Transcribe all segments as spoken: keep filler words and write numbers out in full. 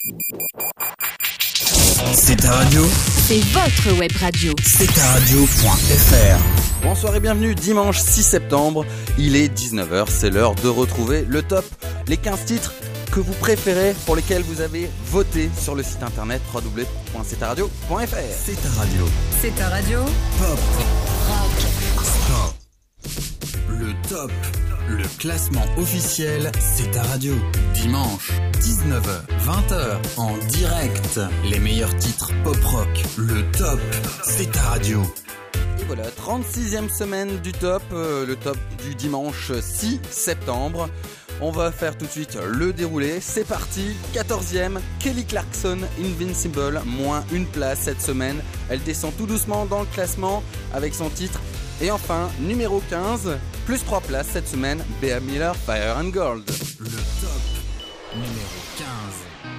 C'est ta radio. C'est votre web radio. C'est ta radio point f r. Bonsoir et bienvenue, dimanche six septembre, il est dix-neuf heures, c'est l'heure de retrouver le top, les quinze titres que vous préférez, pour lesquels vous avez voté sur le site internet w w w point c'est ta radio point f r. C'est ta radio. C'est ta radio. Pop. Rock. Stop. Le top. Le classement officiel, c'est ta radio. Dimanche, dix-neuf heures, vingt heures, en direct. Les meilleurs titres pop rock. Le top, c'est ta radio. Et voilà, trente-sixième semaine du top, euh, le top du dimanche six septembre. On va faire tout de suite le déroulé. C'est parti, quatorzième, Kelly Clarkson, Invincible, moins une place cette semaine. Elle descend tout doucement dans le classement avec son titre. Et enfin, numéro quinze, plus trois places cette semaine, Bea Miller, Fire and Gold. Le top, numéro quinze.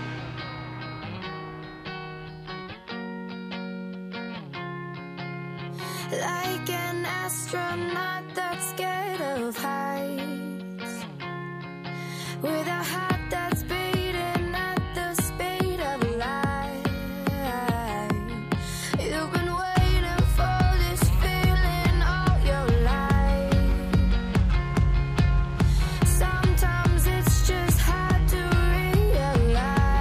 Like an astronaut that's scared of heights, with a heart that's beating at the speed of light. You've been waiting for this feeling all your life. Sometimes it's just hard to realize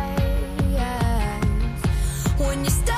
when you start.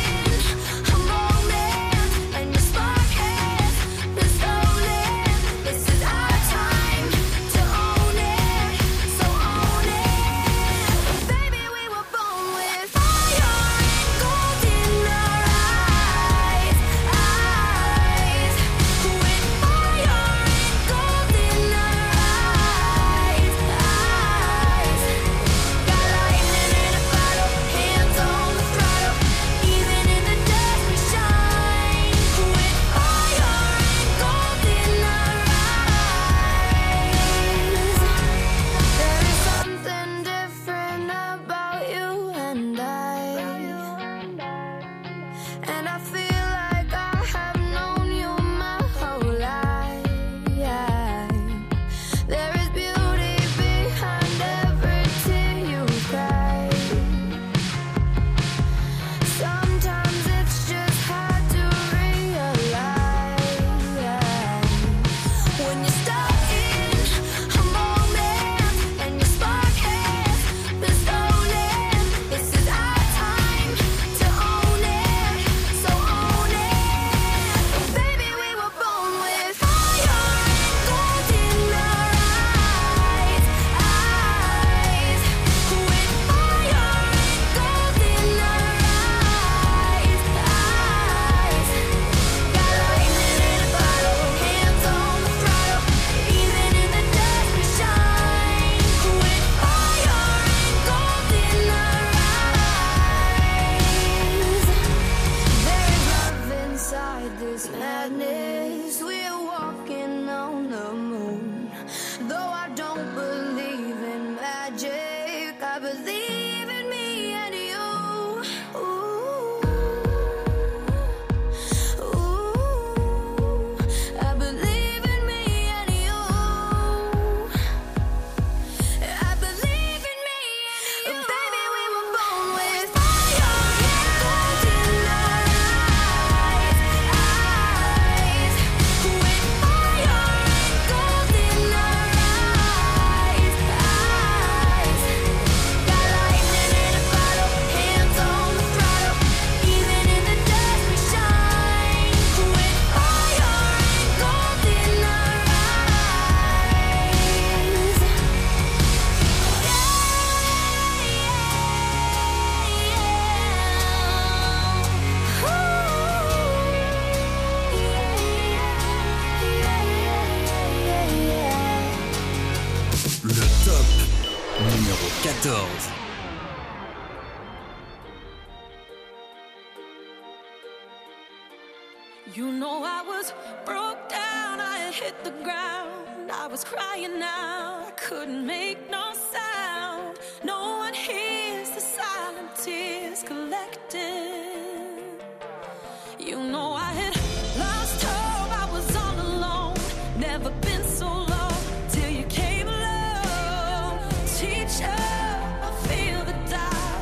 quatorze. You know I was broke down, I had hit the ground. I was crying out, I couldn't make no sound. No one hears the silent tears collecting. You know I had lost hope, I was all alone. Never been so low till you came along. Teacher, I feel the dark.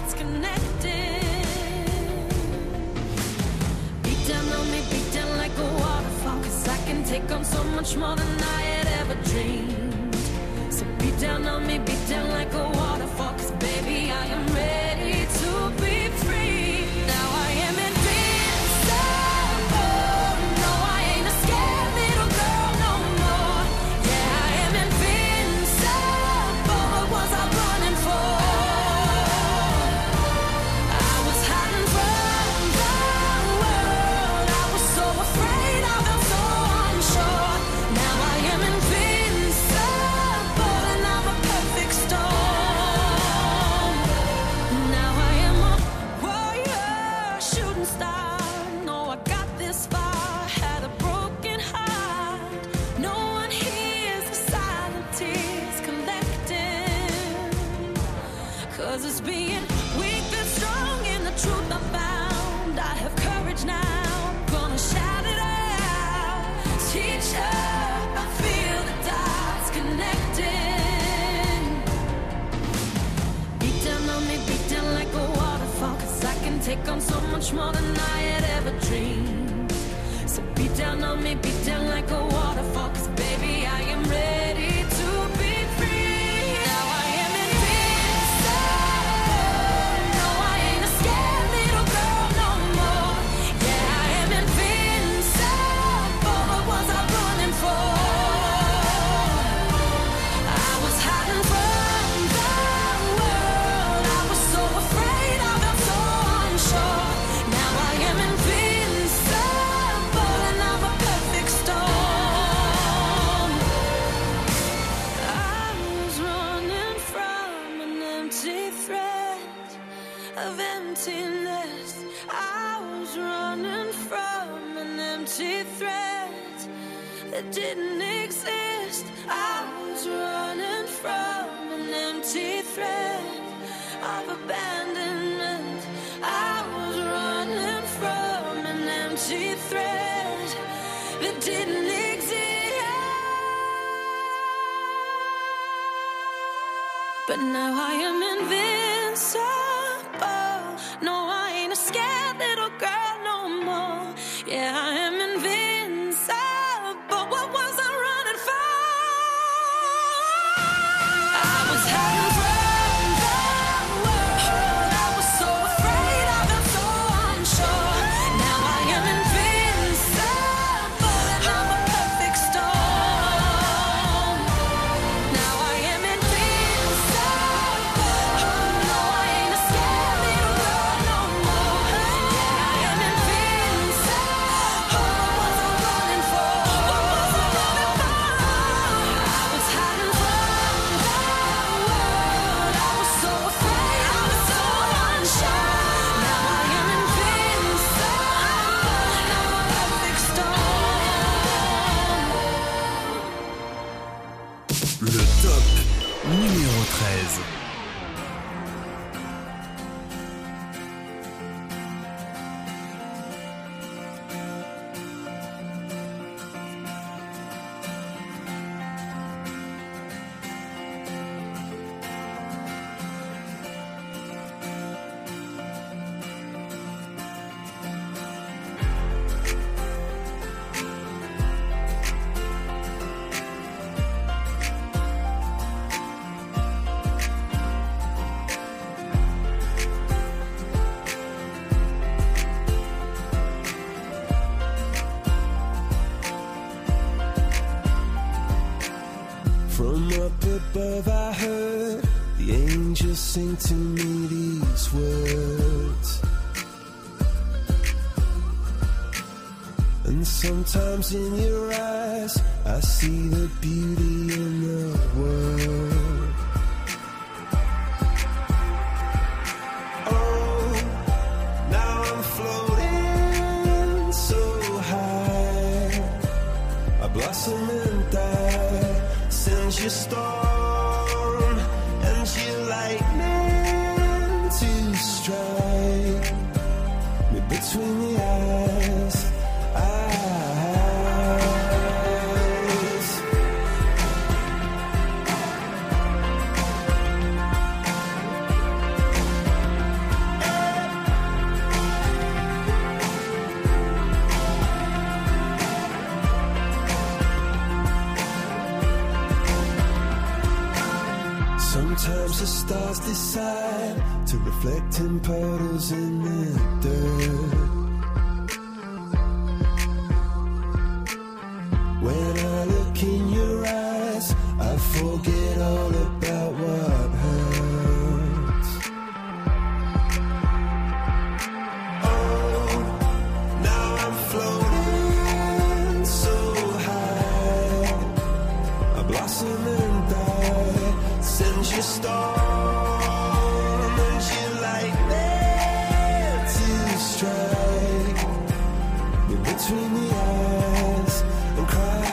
much more than I had ever dreamed. So beat down on me, beat down like a waterfall, 'cause baby I am ready to be free. Now I am invincible. No, I ain't a scared little girl no more. Yeah, I am invincible. What was I running for? I was hiding from the world. I was so afraid, I felt so unsure. Now I am invincible, and I'm a perfect storm. Now I am a warrior, shooting star. No, I got this far, had a broken heart. No one hears the silent tears collecting. 'Cause it's being weak that's strong in the truth I found. I have courage now, gonna shout it out. Teacher, I feel the dots connecting. Beat down on me, beat down like a waterfall, 'cause I can take on so much more than I had ever dreamed. So beat down on me, beat down like a waterfall, 'cause baby I am ready to be free. Now I am invincible. No, I ain't a scared little girl no more. Yeah, I am invincible. What was I running for? I was hiding from the world. I was so afraid, I felt so unsure. Now I am invincible, and I'm a perfect storm. I was running from an empty threat of emptiness. I was running from an empty threat that didn't exist. I was running from an empty threat of abandonment. I was running from an empty threat that didn't exist. But now I am invincible. No, I ain't a scared little girl no more. Yeah, I am invincible. What was I running for? I was hiding from the world. I was so afraid, I felt so unsure. Now I am invincible, and I'm a perfect storm. Now I am invincible. No, I ain't a scared little girl no more. Yeah, I am invincible. What was I running for? What was I running for? I was hiding from the world. I was so afraid, I was so unsure. Now I am invincible, and I'm a perfect storm. Le top numéro treize. From up above I heard the angels sing to me these words. And sometimes in your eyes I see the beauty in the world. Oh, now I'm floating so high. I blossom and die. Sends your storm and your lightning to strike me between the eyes. Eyes. stars decide to reflect in puddles in the dirt. When I look in your eyes, I forget all about what hurts. Oh, now I'm floating so high. I blossom and die since you started. Between the eyes and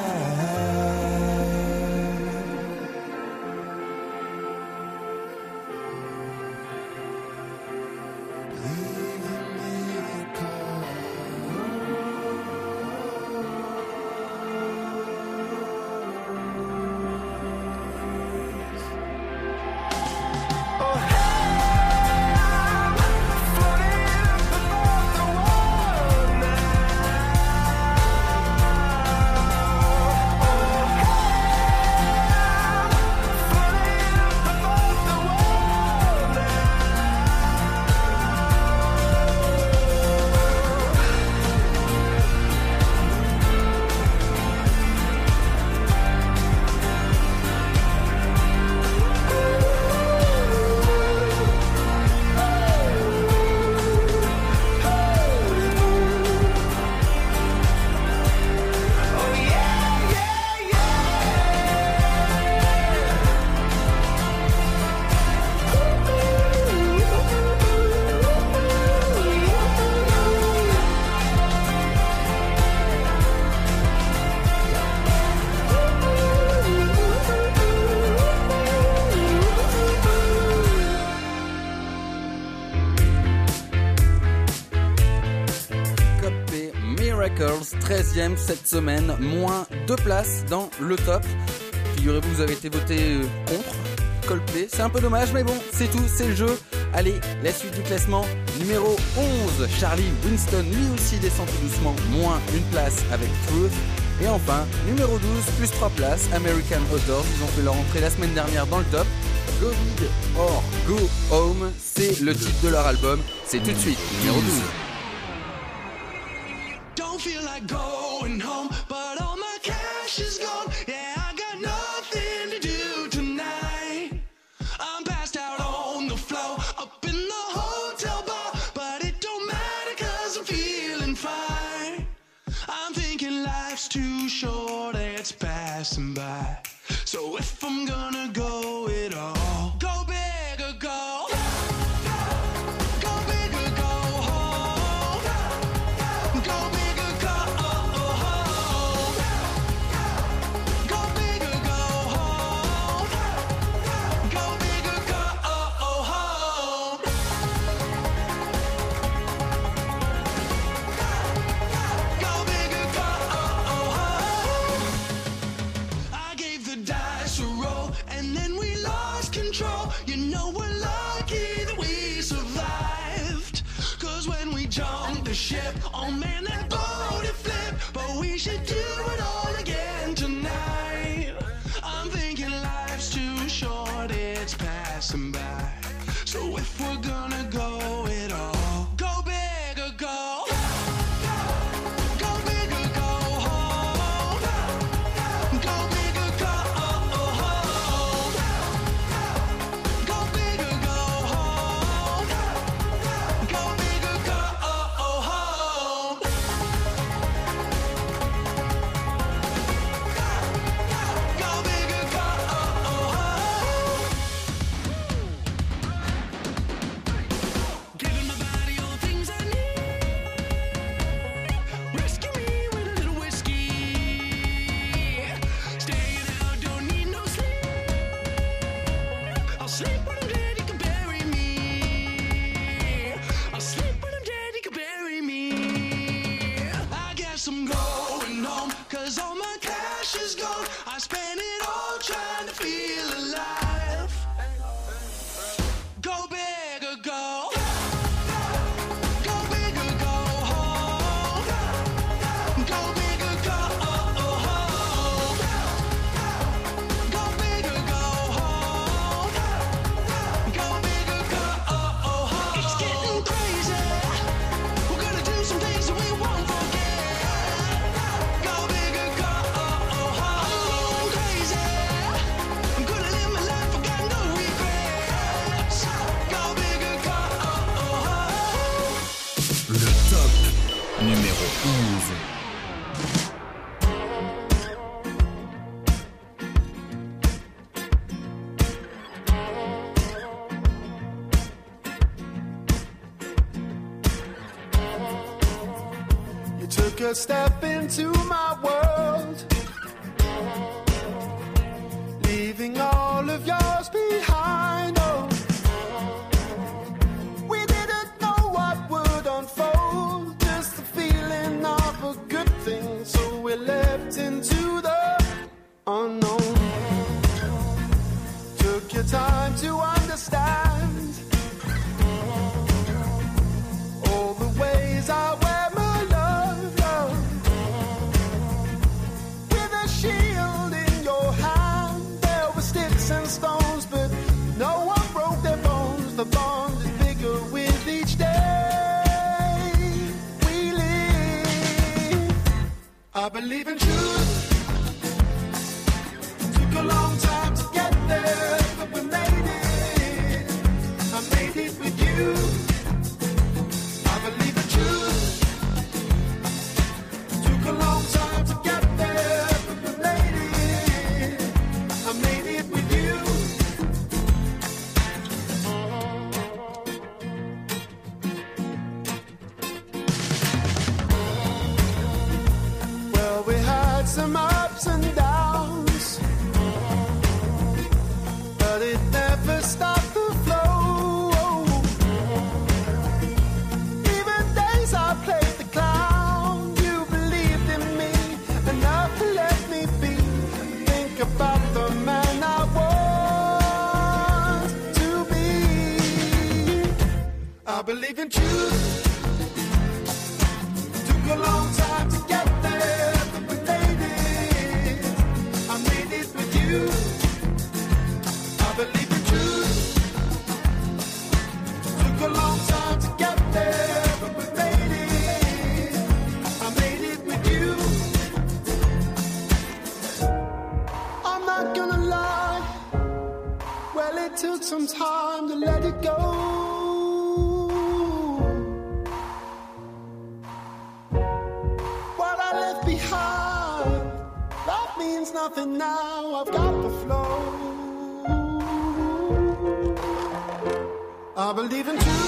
treizième cette semaine, moins deux places dans le top. Figurez-vous, vous avez été voté contre Coldplay, c'est un peu dommage, mais bon, c'est tout, c'est le jeu. Allez, la suite du classement, numéro onze, Charlie Winston, lui aussi descend tout doucement, moins une place avec Truth. Et enfin, numéro douze, plus trois places, American Outdoors, ils ont fait leur entrée la semaine dernière dans le top. Go Big or Go Home, c'est le titre de leur album, c'est tout de suite, numéro douze. Don't feel like going home, but all my cash is gone. Yeah, I got nothing to do tonight. I'm passed out on the floor, up in the hotel bar, but it don't matter 'cause I'm feeling fine. I'm thinking life's too short, it's passing by. So if I'm gonna go it all, go big or go. Took a step into my world, leaving all of yours behind. Oh, we didn't know what would unfold, just the feeling of a good thing. So we leapt into the unknown. Took your time to understand all the ways I wear my love, love. With a shield in your hand, there were sticks and stones, but no one broke their bones. The bond is bigger with each day we live. I believe in truth. Took a long time to get there, but we made it. I made it with you. I believe in truth. Took a long time to get there, but we made it. I made it with you. Well, we had some ups and downs, but it never stopped the flow. Even days I played the clown, you believed in me enough to let me be. Think about the man I want to be. I believe in truth. Took a long time to get there, but we made it. I made it with you. I believe in truth. Took a long time to get there, but we made it. I made it with you. I'm not gonna lie. Well, it took some time to let it go. What I left behind, that means nothing now. I've got the flow. I believe in truth.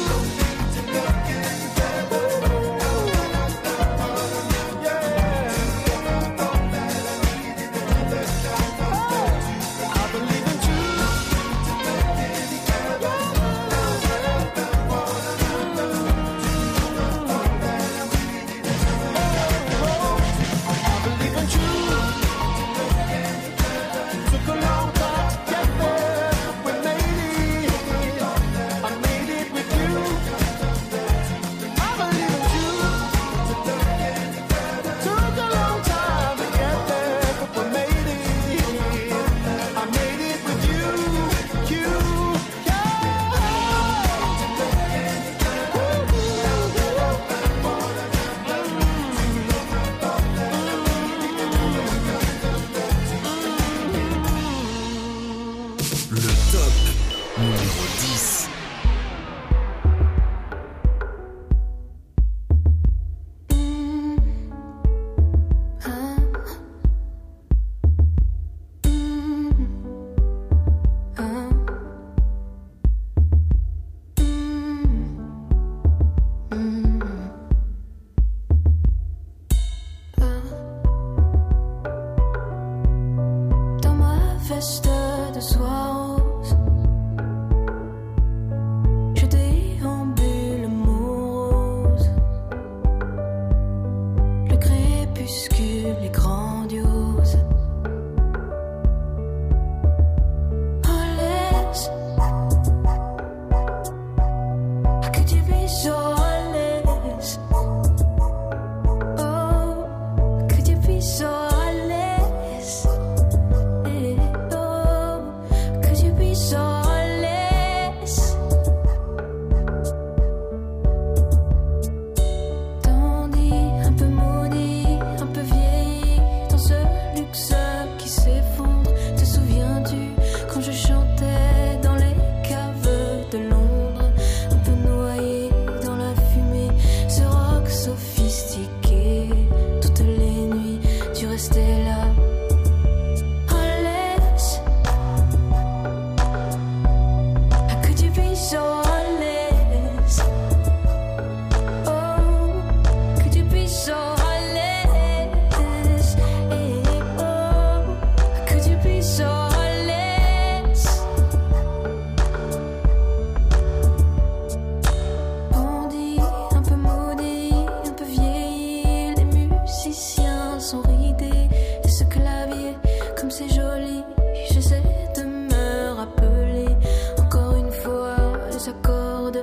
Chantais dans les caves de Londres, un peu noyé dans la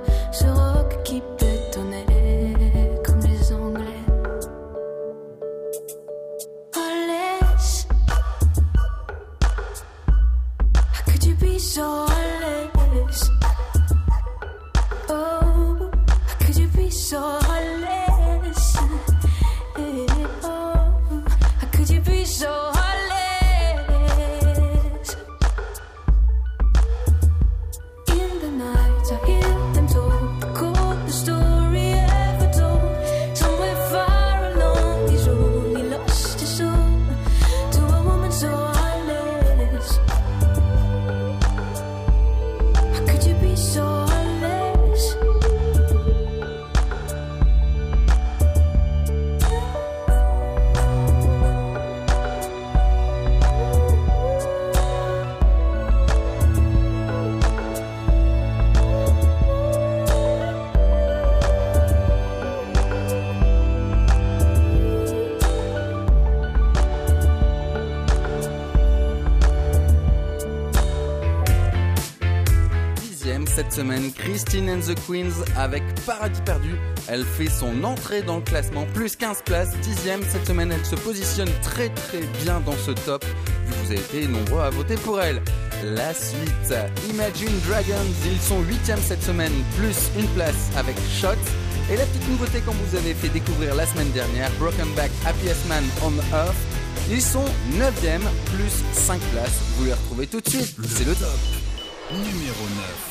ce rock qui bétonnait comme les Anglais. Oh, laisse, how could you be so heartless? Oh, how could you be so heartless? Eh, oh, how could you be so heartless? In the night, I hear them talk, the coldest story ever told. Somewhere far along his road, he lost his soul to a woman so heartless. How could you be so heartless? Dixième cette semaine, Christine and the Queens avec Paradis perdu. Elle fait son entrée dans le classement, plus quinze places. Dixième cette semaine, elle se positionne très très bien dans ce top, vu que vous avez été nombreux à voter pour elle. La suite, Imagine Dragons, ils sont huitième cette semaine, plus une place avec Shot. Et la petite nouveauté qu'on vous avait fait découvrir la semaine dernière, Broken Back, Happiest Man on Earth, ils sont neuvième, plus cinq places. Vous les retrouvez tout de suite, c'est le top. Numéro neuf.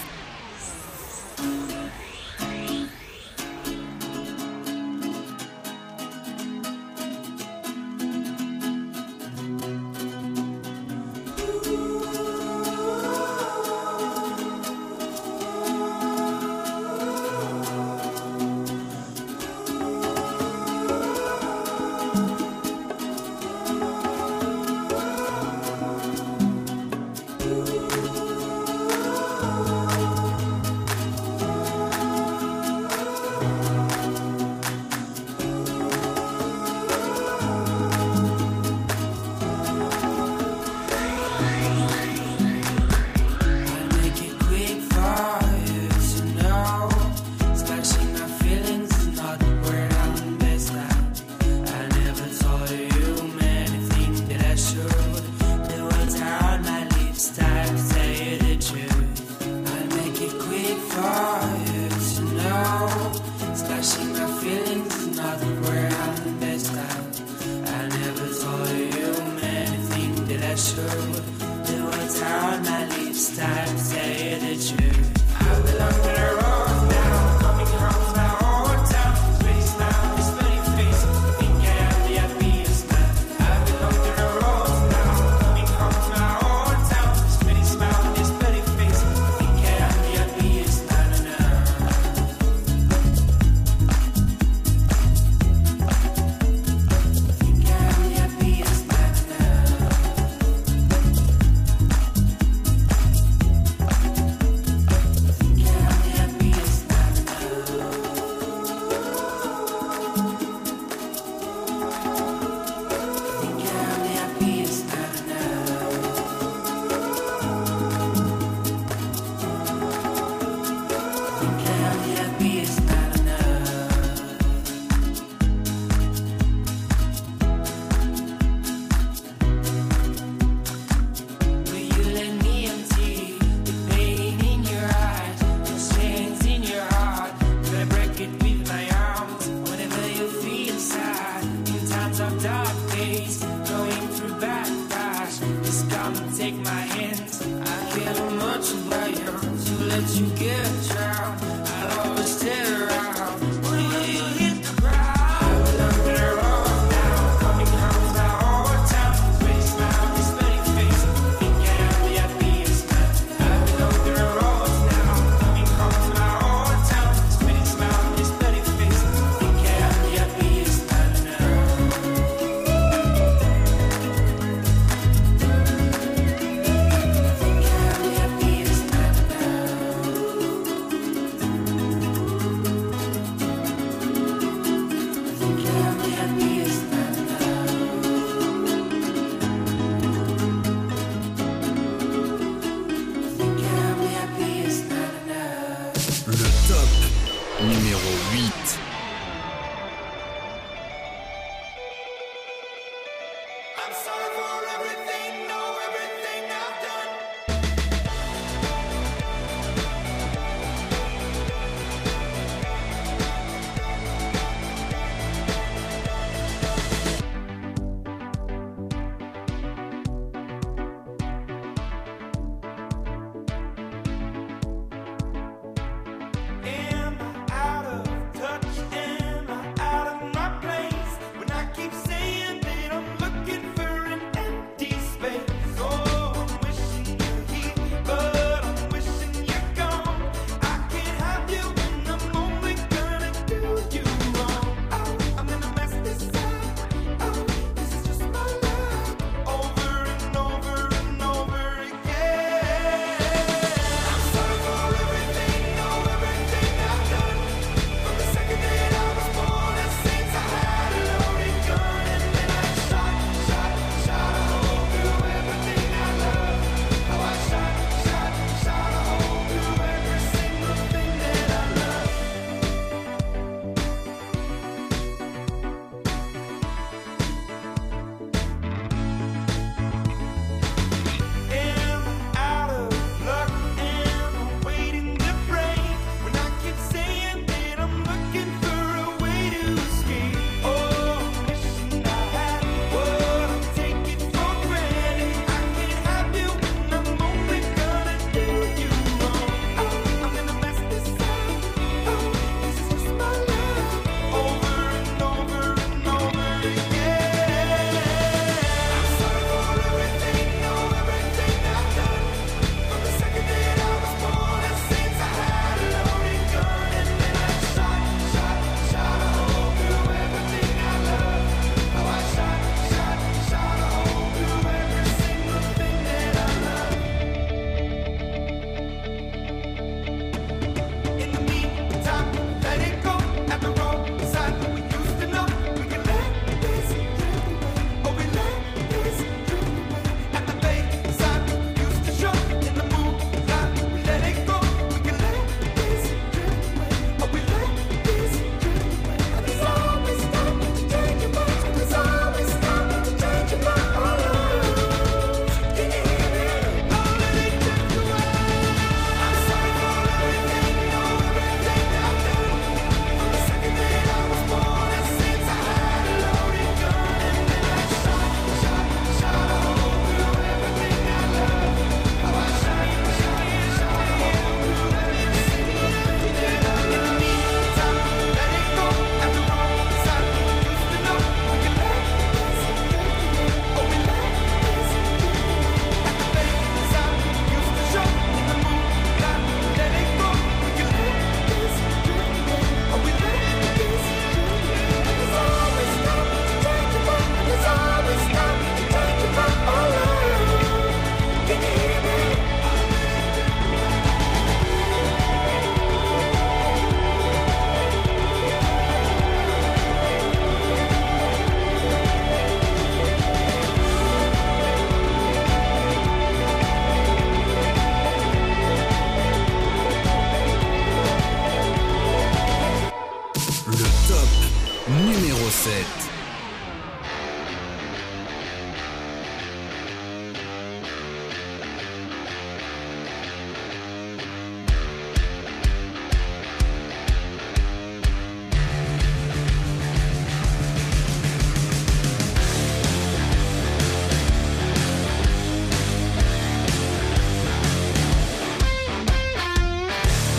Ooh. numéro huit. I'm sorry for everything, no, everything I've done. Am I out of touch? Am I out of my place? When I keep saying that I'm looking for an empty space. Oh, I'm wishing you're here, but I'm wishing you're gone. I can't have you when I'm only gonna do you wrong. Oh, I'm gonna mess this up. Oh, this is just my luck. Over and over and over again. I'm sorry for everything, no, everything I've done. From the second that I was born, it seems I had a loaded gun, and then I shot, shot, shot a hole through everything I love. How I shot, shot, shot a hole through every single thing that I love. Am I out of luck? Am I waiting to break? When I keep saying that I'm looking for a way to escape. Oh, I'm wishing I had what I'm taking for granted. I can't have you when I'm only gonna do you wrong. Oh, I'm gonna mess this up. Oh, this is just my luck. Over and over and over again. I'm sorry for everything, no, everything I've done. From the second that I was born, it seems I had a loaded gun, and then I shot, shot, shot a hole through everything I love. How I shot, shot, shot a hole through every single thing that I love. In the meantime, let it go at the roadside. We used to know we could let this drift away. Oh, we let this drift away. At the bayside, we used to show in the moonlight. We let it go. We can let this drift away. Oh, we let this drift away. And there's always time to change your mind. And there's always time to change your mind. Oh, Lord, can you hear me? Oh, let it drift away. I'm sorry for everything, no, everything I've done. From the second that I was born, it seems I had a loaded gun, and then I shot, shot, shot a hole through everything I love. How I shot, shot, shot a hole through every single thing that I love. In the meantime, let it go at the roadside. We used to know we could let this drift away. Oh, we let this drift away. At the bayside, we used to show in the moonlight. Let it go. We can let this drift away. Oh, we let this drift away. And there's always time to change your mind. And there's always time to change your mind. Oh, Lord, can you hear me? Le top numéro sept.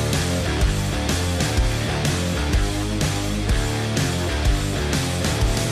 I'm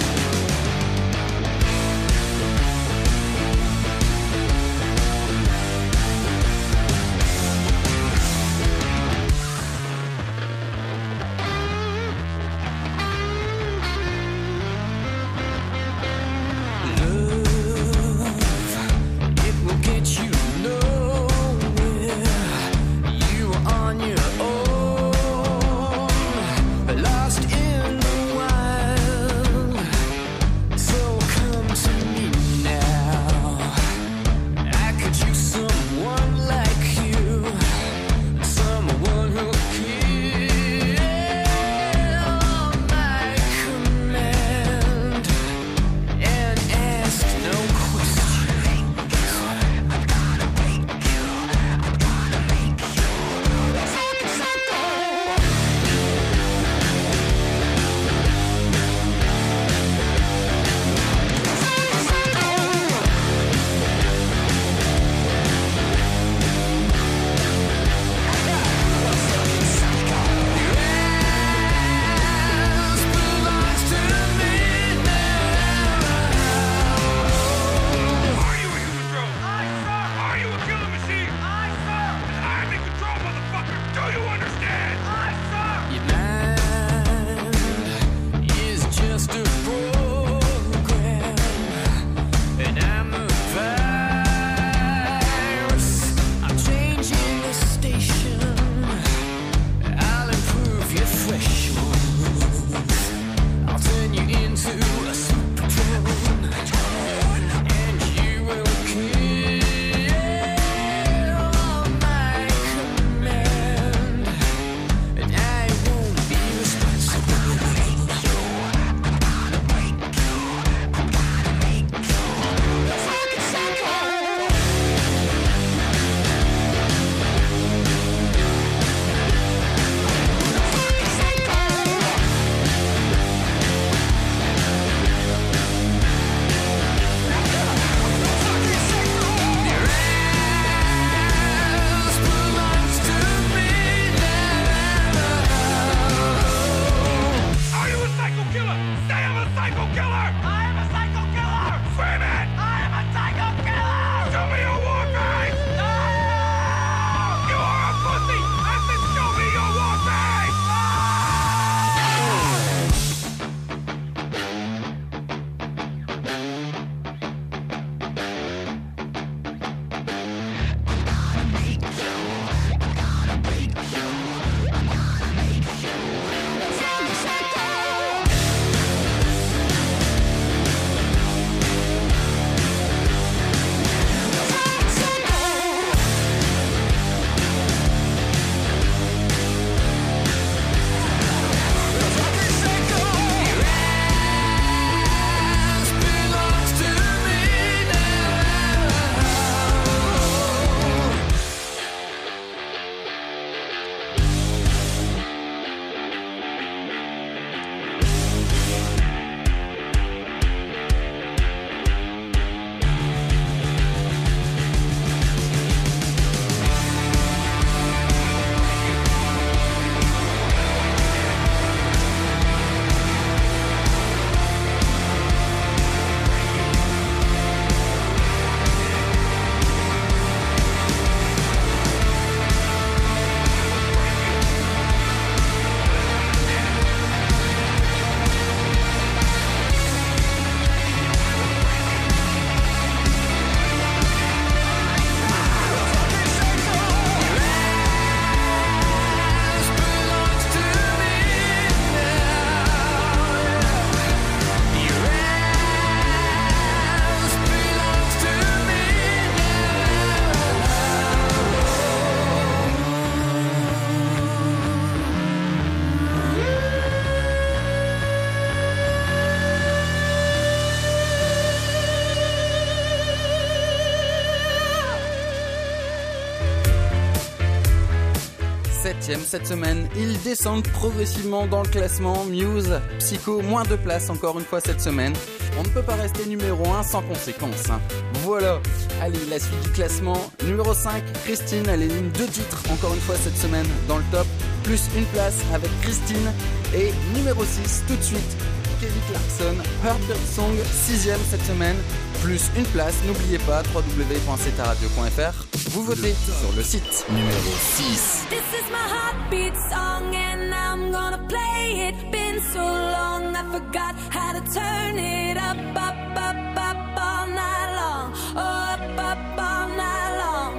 septième cette semaine. Ils descendent progressivement dans le classement. Muse, Psycho, moins de place encore une fois cette semaine. On ne peut pas rester numéro un sans conséquence. Hein. Voilà. Allez, la suite du classement. Numéro cinq, Christine. Elle élimine deux titres encore une fois cette semaine dans le top. Plus une place avec Christine. Et numéro six, tout de suite, Kelly Clarkson, Heartbeat Song, sixième cette semaine. Plus une place, n'oubliez pas, w w w point c t radio point f r. Vous votez sur le site. Numéro six. This is my heartbeat song and I'm gonna play it. Been so long I forgot how to turn it up, up, up, up all night long. Oh, up, up all night long.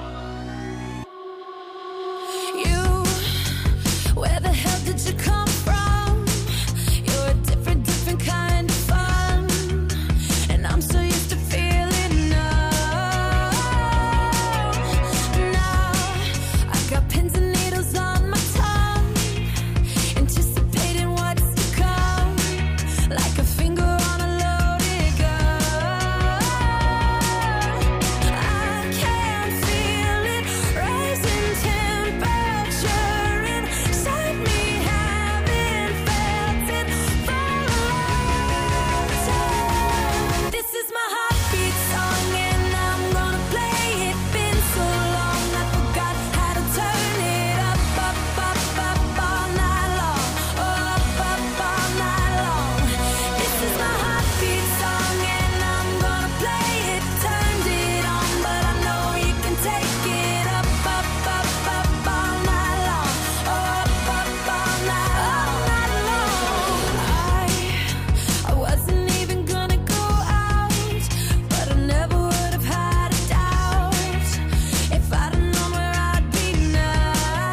You, where the hell did you come from? You're a different, different kind of fun. And I'm so used to feeling numb. Now I got pins and needles on my tongue, anticipating what's to come, like a finger on a loaded gun. I can feel it rising temperature inside me, haven't felt it for a long time. This is my heartbeat song and I'm gonna play it. Been so long I forgot how to turn it up, up, up, up all night long. Oh, up, up all night long. This is my heartbeat song and I'm gonna play it. Turned it on, but I know you can take it up, up, up, up all night long. Oh, up, up all night, all night long. I, I wasn't even gonna go out, but I never would have had a doubt if I'd have known where I'd be now.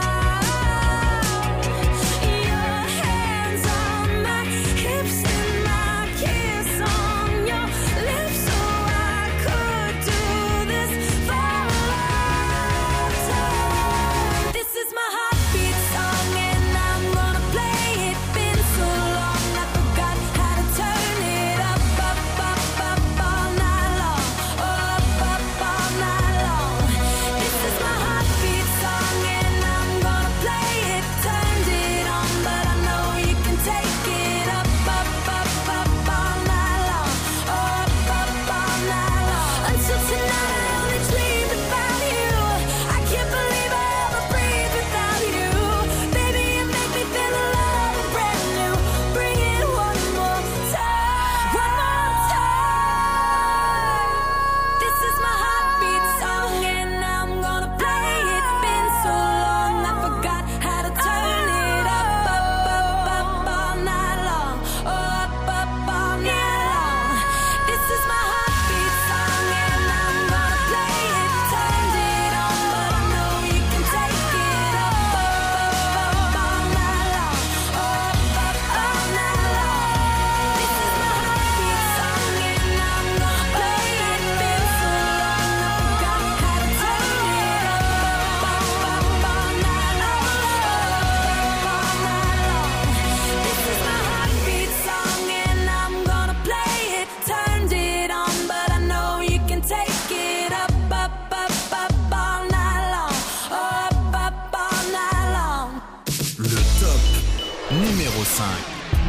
Your hands on my hips and my kiss on your lips, so I could do this for a long time. This is my heartbeat song and I'm gonna play it. Been so long I forgot how to turn it up, up, up, up all night long. Oh, up, up all night long. This is my heartbeat song and I'm gonna play it. Turned it on, but I know you can take it up, up, up, up all night long. Oh, up, up all night long. Until tonight I only dream about you. I can't believe I ever breathe without you. Baby, you make me feel alive and brand new. Bring it one more time, one more time. This is my heartbeat song and I'm gonna play it. Been so long I forgot how to turn it up, up, up, up all night long. Oh, up, up all night long. This is my heartbeat song and I'm gonna play it. Turned it on, but I know you can take it up, up, up, up all night long. Oh, up, up all night long. This is my heartbeat song and I'm gonna play it. Been so long I forgot how to turn it up, up, up, up all night long. Up, up all night long. This is my heartbeat song and I'm gonna play it. Turned it on, but I know you can take it up, up, up, up all night long. Up, up all night long. Le top numéro cinq.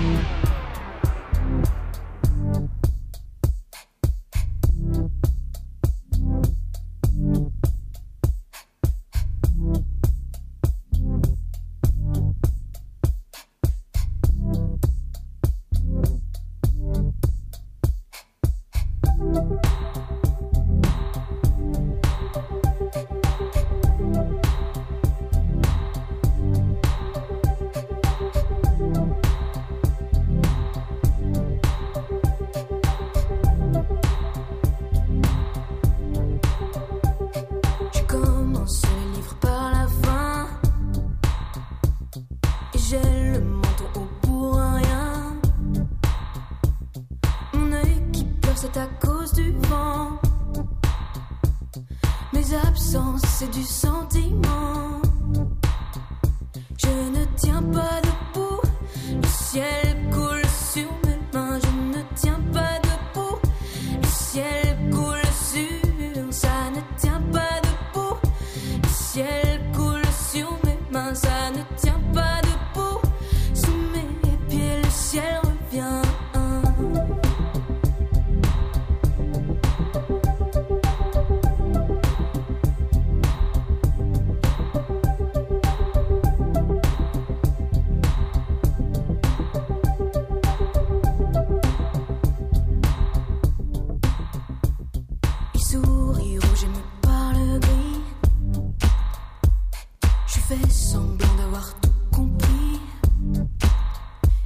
Je commence le livre par la fin et j'ai le menton haut pour rien. Mon œil qui pleure, c'est à cause du vent. Mes absences, c'est du sentiment. Je ne tiens pas debout, le ciel coule sur mes mains. Je ne tiens pas debout, le ciel coule sur. Ça ne tient pas debout, le ciel coule sur mes mains. Ça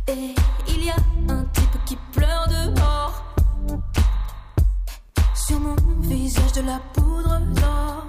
Et il y a un type qui pleure dehors. Sur mon visage de la poudre d'or.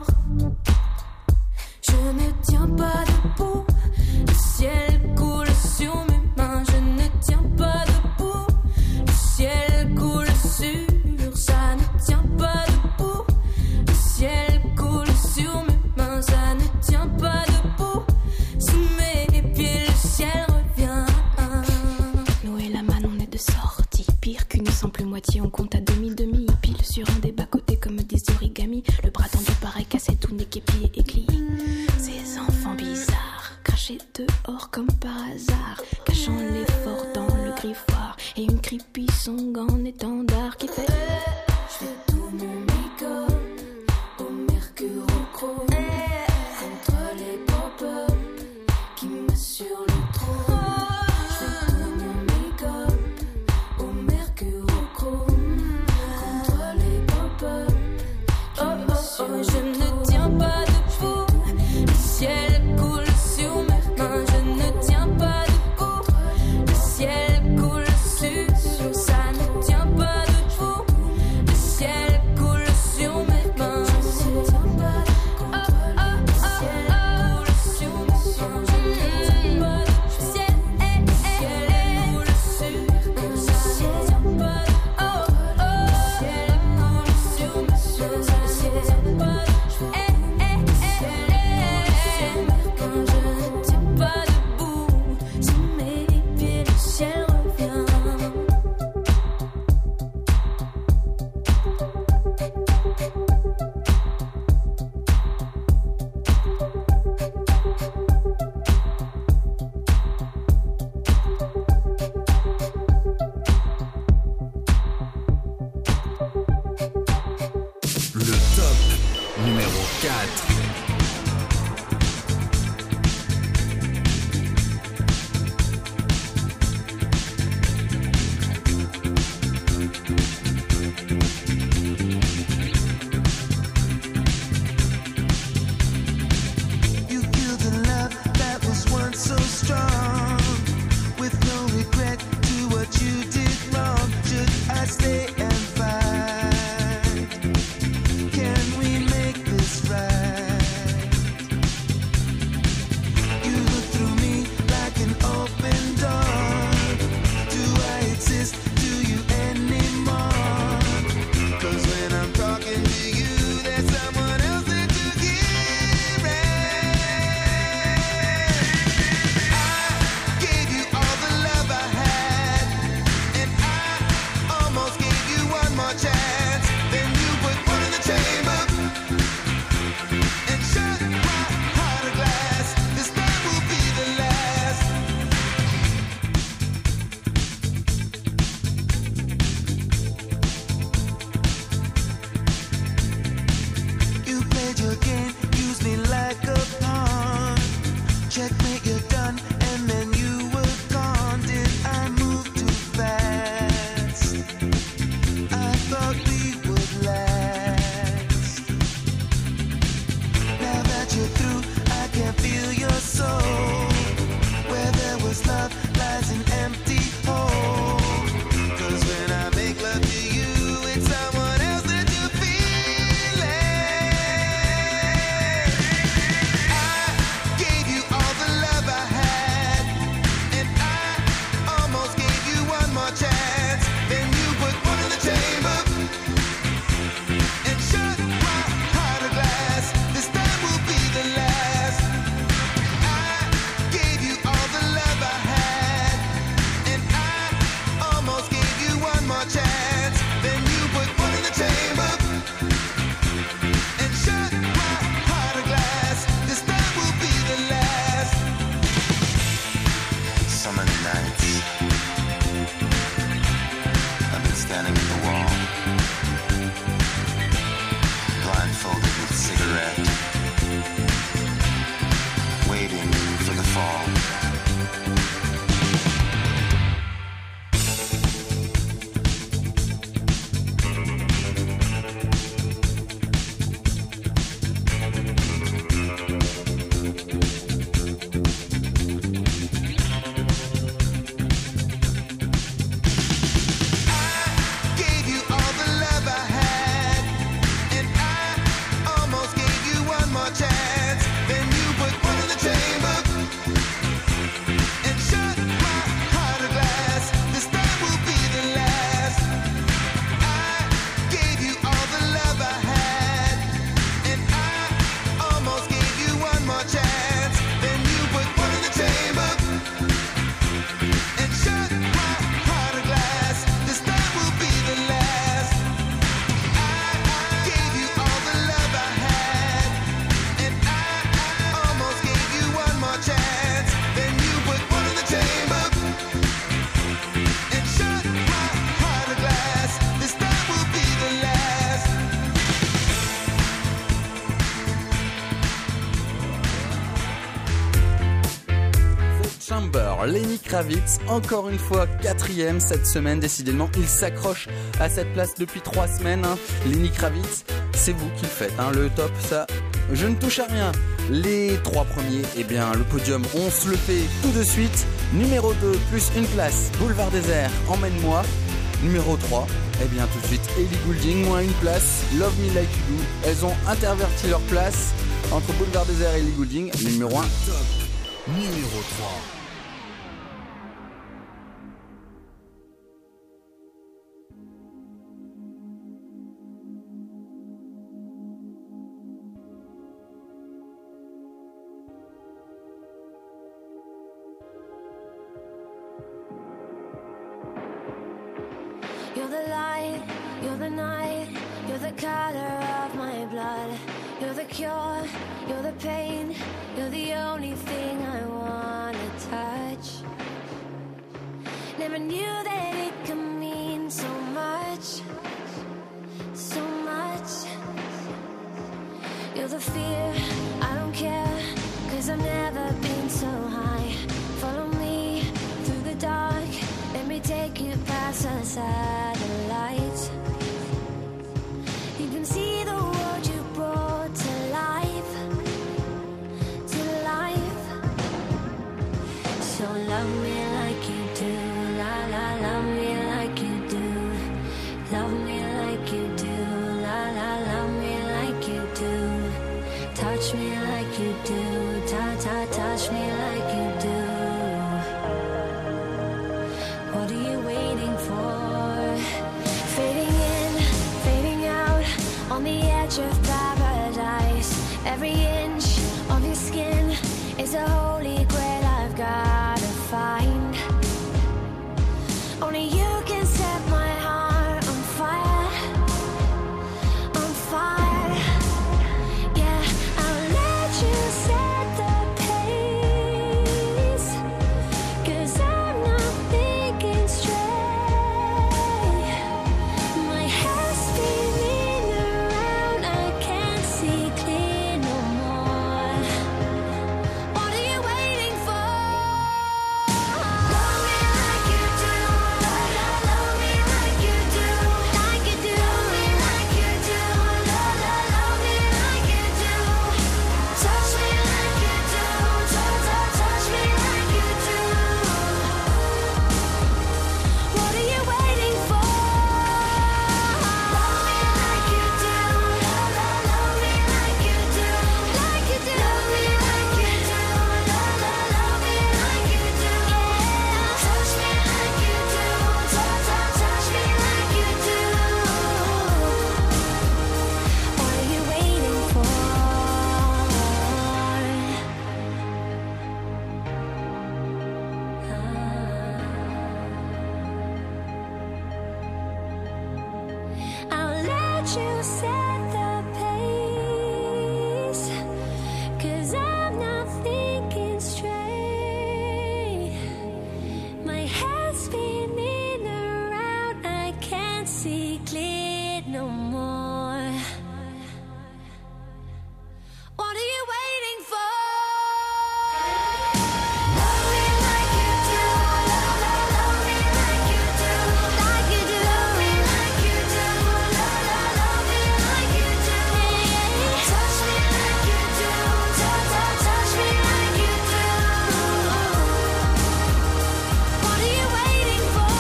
Je ne tiens pas debout. Le ciel coule sur mes mains. Je ne tiens pas debout. Le ciel coule sur. Ça ne tient pas debout. Le ciel coule sur mes mains. Ça ne tient pas debout. Sous mes pieds le ciel revient. Noé et la man on est de sortie. Pire qu'une simple moitié. On compte à demi-demi. Pile sur un des bas-côtés comme des origamis. Le bras tendu pareil cassé tout nez pied et cli. Ces enfants bizarres crachés dehors comme par hasard, cachant l'effort dans le griffoir. Et une creepy song en étendard qui fait je fais tout mon make-up au mercurochrome contre les pop-up qui m'assurent le trône. Je fais tout mon make-up au mercurochrome contre les pop-up qui m'assurent le trône. Je ne tiens pas debout. Le ciel coule sur mes mains. Je ne tiens pas debout. Le ciel coule sur. Ça ne tient pas debout. Le ciel coule sur mes mains. Je ne tiens pas debout. Oh oh oh oh. Le ciel coule sur mes mains. Je ne tiens pas debout. Le ciel coule sur. Ça ne tient pas debout. Oh oh. Le ciel coule sur mes mains. Je ne tiens pas debout. Le top numéro quatre. You feel the love that was once so strong, with no regret to what you did wrong. Should I stay and fight? Can we make this right? You look through me like an open door. Do I exist to you anymore? 'Cause when I'm talking to you, there's someone else that you hear it. I gave you all the love I had, and I almost gave you one more chance. Then you put one in the chamber and shut my heart of glass. This time will be the last. You played your game, used me like a pawn. Checkmate, you're done, and then you were gone. Did I move too fast? I thought we would last. Now that you're through, I can feel your soul. Where there was love lies an empty hole. 'Cause when I make love to you, it's someone else that you're feeling. I gave you all the love I had, and I almost gave you one more chance. Then you put one in the chamber and shut my heart of glass. This time will be the last. I gave you all the love I had, and I almost gave you one more chance. Then you put one in the chamber and shut my heart of glass. This time will be the last. Summer nights, I've been standing at the wall, blindfolded with cigarette, waiting for the fall. Alors, Lenny Kravitz, encore une fois quatrième cette semaine, décidément, il s'accroche à cette place depuis trois semaines. Hein. Lenny Kravitz, c'est vous qui le faites, hein. Le top, ça, je ne touche à rien. Les trois premiers, eh bien, le podium, on se le fait tout de suite. Numéro deux, plus une place, Boulevard Désert, Emmène-moi. Numéro trois, eh bien, tout de suite, Ellie Goulding, moins une place, Love Me Like You Do. Elles ont interverti leur place entre Boulevard Désert et Ellie Goulding. Numéro un. Top numéro trois. You're the light, you're the night, you're the color of my blood. You're the cure, you're the pain, you're the only thing I wanna touch. Never knew that it could mean so much, so much. You're the fear, I don't care, cause I've never been so high. Follow me through the dark, let me take you past the satellites. You can see the world you brought to life, to life. So love me like you do, la la, love me like you do. Love me like you do, la la, love me like you do. Touch me like you do, ta ta, touch me like you do. What are you waiting for? Fading in, fading out, on the edge of paradise. Every inch of your skin is a holy grail I've gotta find. Only you can set my heart on fire, on fire. Yeah, I'll let you set the pace, cause I'm not thinking straight. My head's spinning around, I can't see clear no more. What are you waiting for? Love me like you do, love, love, love me like you do, like you do. Love me like you do, love, love, love me like you do. Touch me like you do, touch, touch, touch me like you do. What are you waiting for? Love me like you do, love, love, love me like you do, like you do. Love me like you do, love, love, love me like you do. Touch me like you do, touch, touch, touch me like you do. What are you waiting for? I'll let you set the pace, cause I'm not thinking straight. My head's spinning around, I can't see clear no more. What are you waiting for? Love me like you do, love, love, love me like you do, like you do. Love me like you do, love, love, love me like you do. Touch me like you do, touch, touch, touch me like you do. What are you waiting for?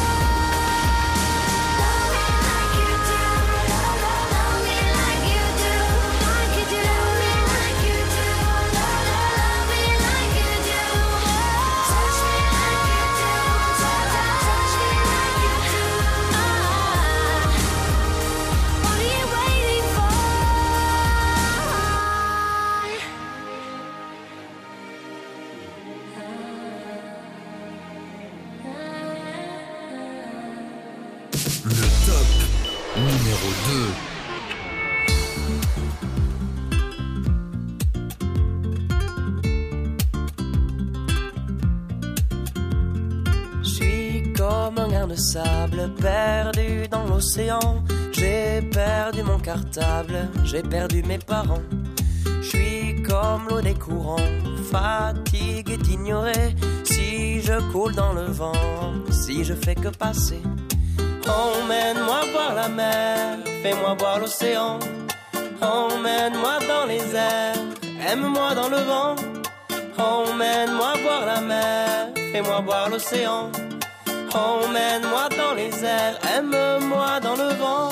Love me like you do, love, love, love me like you do, like you do. Love me like you do, love, love, love me like you do. Touch me like you do, touch, touch, touch me like you do. What are you waiting for? Le top numéro deux. Je suis comme un grain de sable perdu dans l'océan. J'ai perdu mon cartable, j'ai perdu mes parents. Je Je suis comme l'eau des courants, fatigue est ignorée. Si je coule dans le vent, si je fais que passer. Emmène-moi voir la mer, fais-moi voir l'océan. Emmène-moi dans les airs, aime-moi dans le vent. Emmène-moi voir la mer, fais-moi voir l'océan. Emmène-moi dans les airs, aime-moi dans le vent.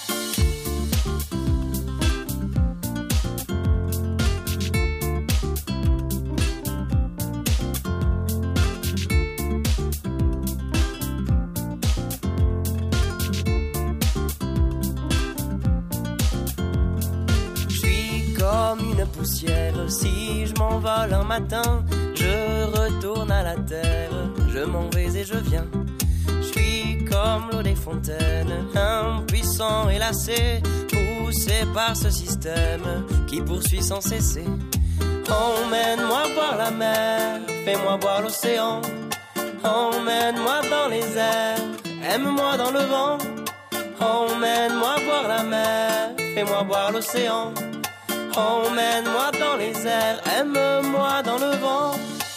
Comme une poussière, si je m'envole un matin, je retourne à la terre, je m'en vais et je viens. Je suis comme l'eau des fontaines, impuissant et lassé, poussé par ce système qui poursuit sans cesser. Emmène-moi voir la mer, fais-moi voir l'océan. Emmène-moi dans les airs, aime-moi dans le vent. Emmène-moi voir la mer, fais-moi voir l'océan. Emmène-moi dans les airs, aime-moi dans le vent.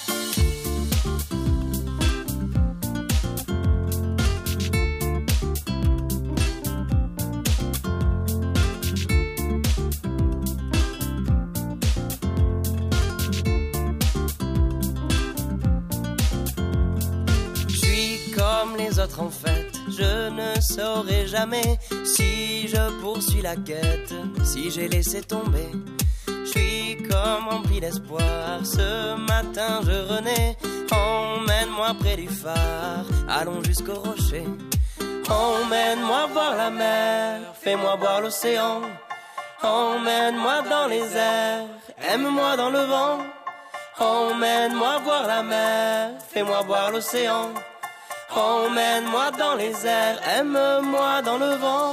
Je suis comme les autres en fait, je ne saurai jamais si je poursuis la quête, si j'ai laissé tomber. Je suis comme rempli d'espoir, ce matin je renais. Emmène-moi près du phare, allons jusqu'au rocher. Emmène-moi voir la mer, fais-moi voir l'océan. Emmène-moi dans les airs, aime-moi dans le vent. Emmène-moi voir la mer, fais-moi voir l'océan. Emmène-moi dans les airs, aime-moi dans le vent.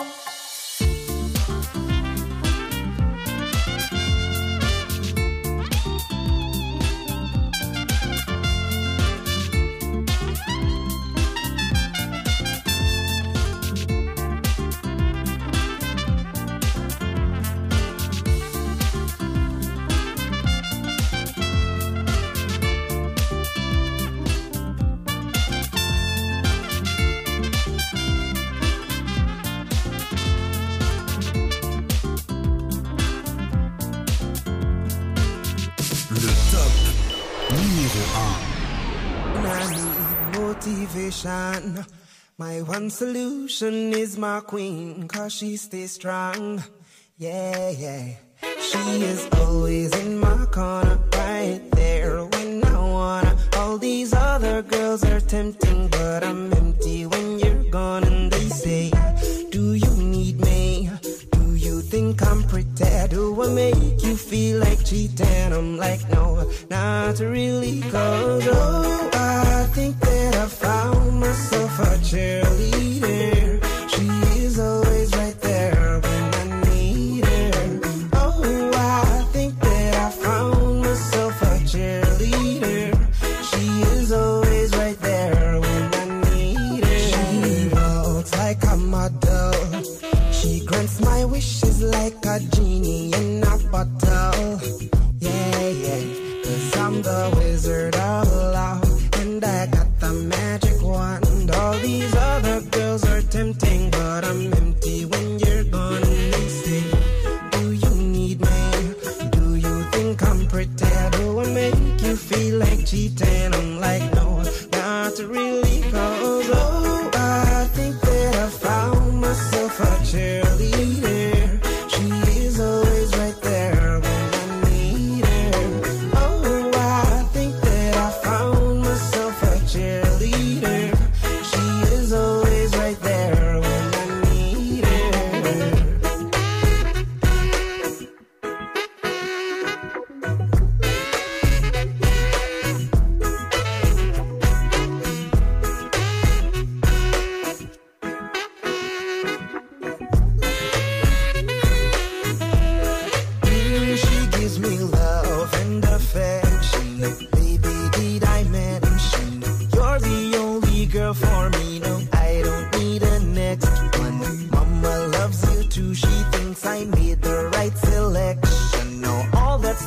Motivation. My one solution is my queen, cause she stays strong. Yeah, yeah. She is always in my corner, right there when I wanna. All these other girls are tempting, but I'm empty when you're gone. And they say, do you need me? Do you think I'm pretty? Do I make you feel like cheating? I'm like, no, not really, cause oh, I think that I found myself a cheerleader. She is always right there when I need her. Oh, I think that I found myself a cheerleader. She is always right there when I need her. She walks like a model. She grants my wishes like a genie in a bottle. Yeah, yeah, cause I'm the wizard of love, and I got the magic wand. All these other girls are tempting, but I'm empty when you're gone. And they say, do you need me? Do you think I'm pretty? Do I make you feel like cheating? I'm like, no, not really, cause oh, I think that I found myself a cheerleader. She is always right there when I need her. Oh, I think that I found myself a cheerleader. She is always right there when I need her. Mm, she gives me love and affection. Baby, did I mention you're the only girl for me? No, I don't need a next one. Mama loves you too. She thinks I made the right selection. No, all that's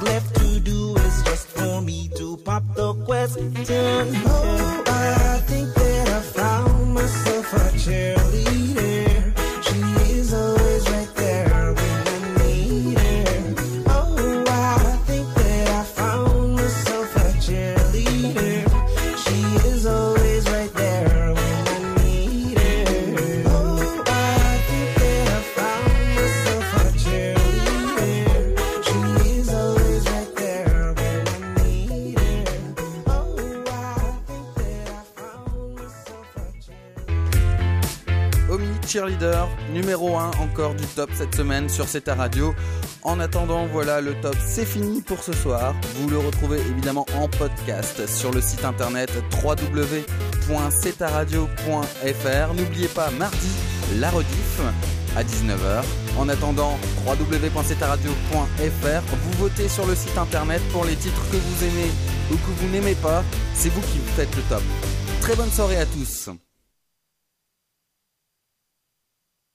Cheerleader, numéro un encore du top cette semaine sur C'est ta radio. En attendant, voilà, le top c'est fini pour ce soir. Vous le retrouvez évidemment en podcast sur le site internet w w w point c'est ta radio point f r. N'oubliez pas, mardi, la rediff à dix-neuf heures. En attendant, w w w point c'est ta radio point f r. Vous votez sur le site internet pour les titres que vous aimez ou que vous n'aimez pas. C'est vous qui faites le top. Très bonne soirée à tous.